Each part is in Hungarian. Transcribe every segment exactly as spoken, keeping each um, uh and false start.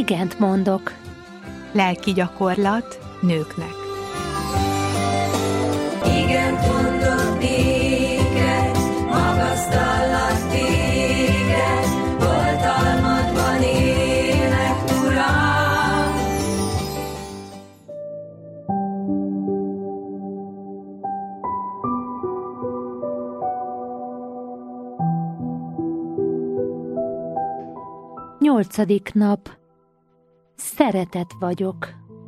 igent mondok. Lelki gyakorlat nőknek. Igent mondok néked, magasztallak téged, oltalmadban élek, Uram. Nyolcadik nap. Szeretet vagyok.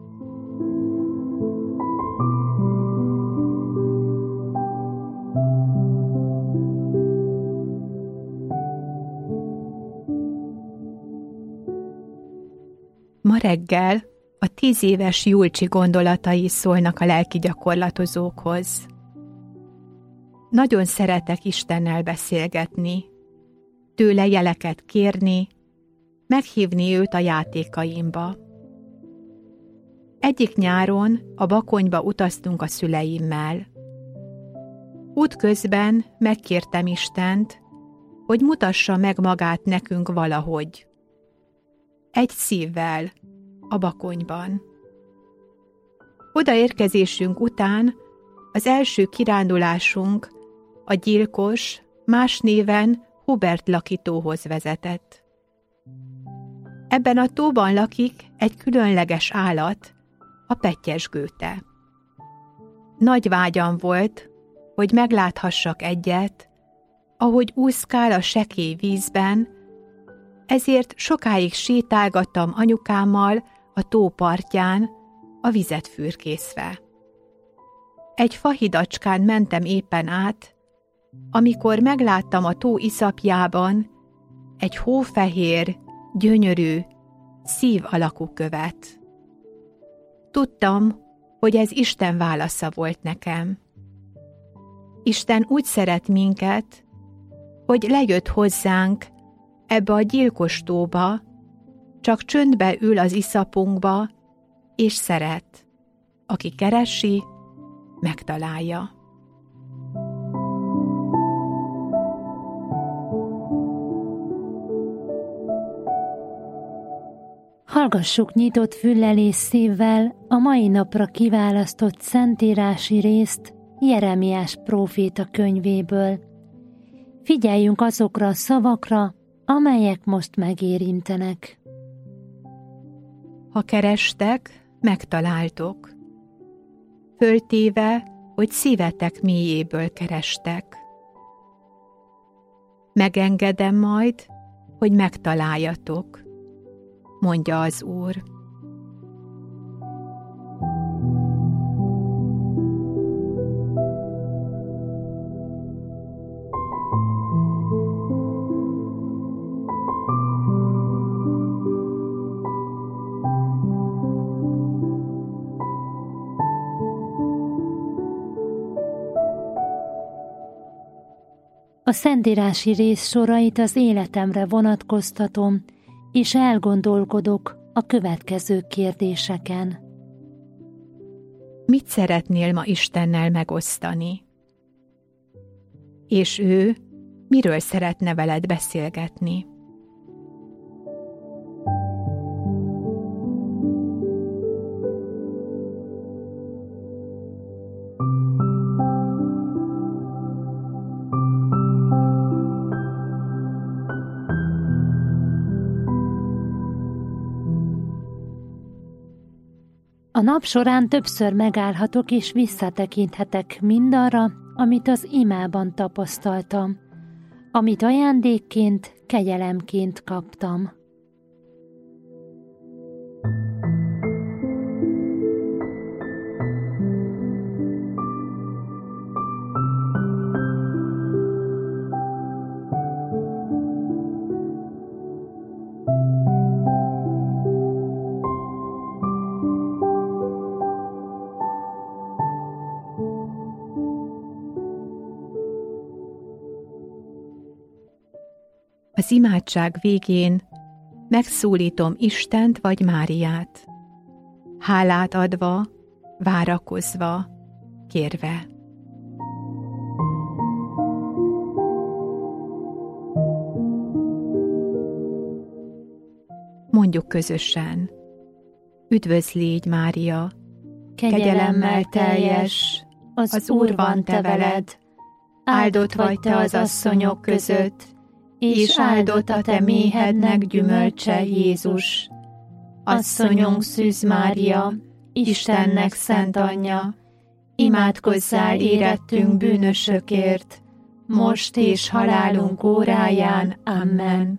Ma reggel a tíz éves Julcsi gondolatai szólnak a lelki gyakorlatozókhoz. Nagyon szeretek Istennel beszélgetni, tőle jeleket kérni, meghívni őt a játékaimba. Egyik nyáron a Bakonyba utaztunk a szüleimmel. Útközben megkértem Istent, hogy mutassa meg magát nekünk valahogy. Egy szívvel, a Bakonyban. Odaérkezésünk után az első kirándulásunk a gyilkos, más néven Hubert lakítóhoz vezetett. Ebben a tóban lakik egy különleges állat, a pettyesgőte. Nagy vágyam volt, hogy megláthassak egyet, ahogy úszkál a sekély vízben, ezért sokáig sétálgattam anyukámmal a tó partján, a vizet fürkészve. Egy fahidacskán mentem éppen át, amikor megláttam a tó iszapjában egy hófehér, gyönyörű, szív alakú követ. Tudtam, hogy ez Isten válasza volt nekem. Isten úgy szeret minket, hogy lejött hozzánk ebbe a gyilkos tóba, csak csöndbe ül az iszapunkba, és szeret. Aki keresi, megtalálja. Hallgassuk nyitott füllel és szívvel a mai napra kiválasztott szentírási részt Jeremiás próféta könyvéből. Figyeljünk azokra a szavakra, amelyek most megérintenek. Ha kerestek, megtaláltok. Föltéve, hogy szívetek mélyéből kerestek. Megengedem majd, hogy megtaláljatok, mondja az Úr. A szentírási rész sorait az életemre vonatkoztatom, és elgondolkodok a következő kérdéseken. Mit szeretnél ma Istennel megosztani? És ő miről szeretne veled beszélgetni? A nap során többször megállhatok és visszatekinthetek mindarra, amit az imában tapasztaltam, amit ajándékként, kegyelemként kaptam. Az imádság végén megszólítom Istent vagy Máriát, hálát adva, várakozva, kérve. Mondj Mondjuk közösen. Üdvözl légy, Mária, Kegyelemmel teljes, az, az Úr van te veled, áldott vagy te az asszonyok között, és áldott a te méhednek gyümölcse, Jézus. Asszonyunk Szűz Mária, Istennek szent anyja, imádkozzál érettünk bűnösökért, most és halálunk óráján. Amen.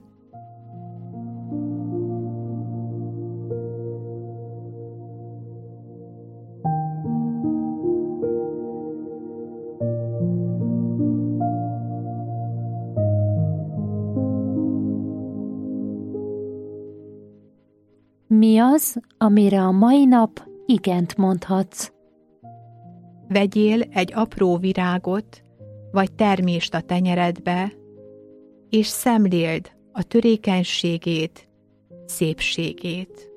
Mi az, amire a mai nap igent mondhatsz? Vegyél egy apró virágot, vagy termést a tenyeredbe, és szemléld a törékenységét, szépségét.